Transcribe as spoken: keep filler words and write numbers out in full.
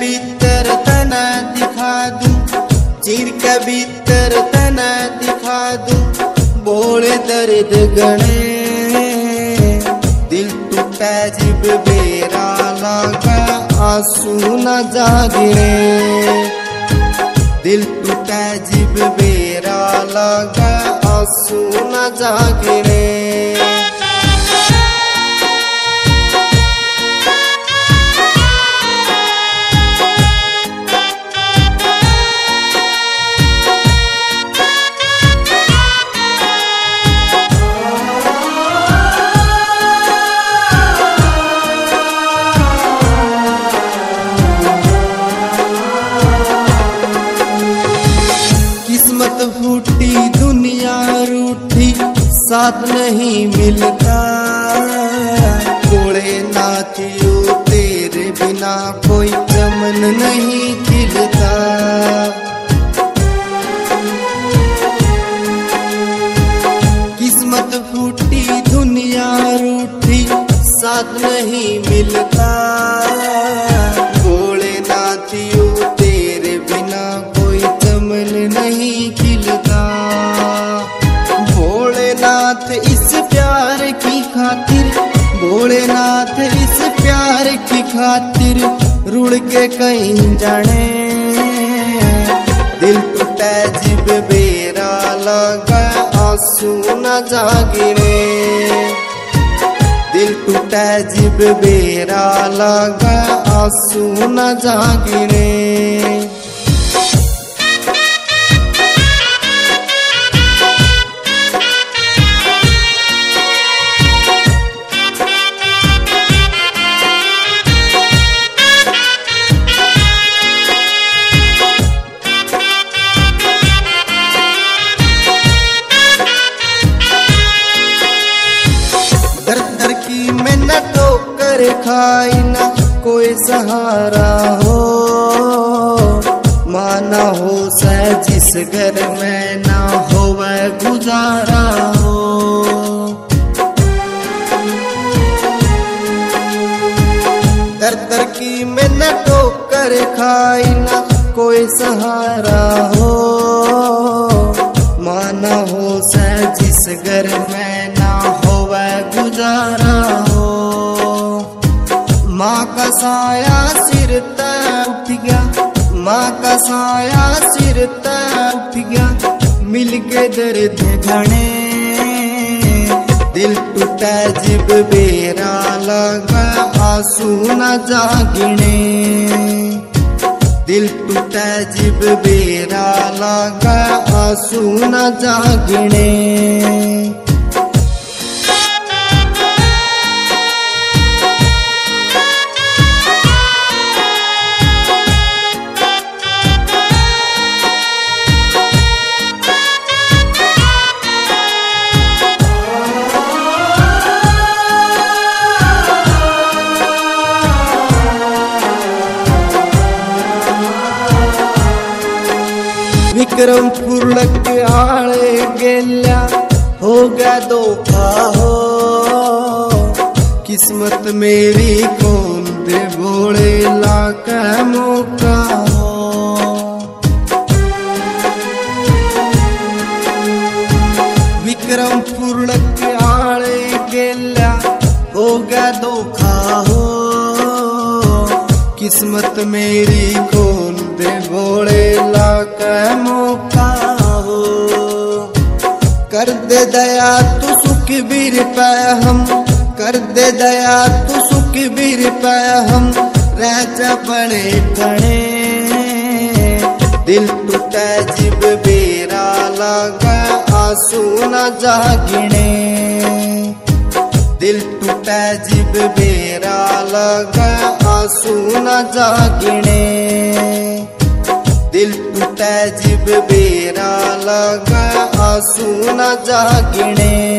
भीतर तना दिखा दूं, चीर के भीतर तना दिखा दूं, बोले दर्द गणे दिल टूटा जिब बेरा लगा आंसू न जागने, दिल टूटा जिब बेरा लगा आंसू न जागने। किस्मत फूटी दुनिया रूठी साथ नहीं मिलता, कोड़े नाथियो तेरे बिना कोई चमन नहीं खिलता। किस्मत फूटी दुनिया रूठी साथ नहीं मिलता, कोड़े नाथियो तेरे बिना कोई चमन नहीं खिलता। भोलेनाथ इस प्यार की खातिर, भोलेनाथ इस प्यार की खातिर रुड़ के कहीं जाने, दिल टूटा जिब बेरा लगा आंसू न जागने, दिल टूटा जिब बेरा लगा आंसू न जागने। दर दर की मेहनत ठोकर खाई ना कोई सहारा हो, माना हो सह जिस घर में ना हो वह गुजारा हो। दर दर की मेहनत ठोकर खाई ना कोई सहारा हो, माना हो सह जिस घर में ना हो वह गुजारा हो। माँ का साया सिर तक उठ गया, माँ का साया सिर तक उठ गया, मिल के दर्द घने, दिल टूटा जिब बेरा लगा आंसू न जागने, दिल टूटा जिब बेरा लगा आंसू न जागने। विक्रमपुर लग आळे गेल्या होगा धोखा हो, किस्मत मेरी कौन दे भोले लाका मौका हो। विक्रमपुर लग आळे गेल्या होगा धोखा हो, किस्मत मेरी कौन दे भोले लाका मौका हो। कर दे दया तू सुख बीर पे हम, कर दे दया तू सुख बीर पे हम, रह जा बने बने, दिल टूटा जिब बेरा लगा आंसू न जागने, दिल टूटा जिब बेरा लगा आंसू न जागने, दिल टूटा जिब बेरा लगा आंसू न जागने।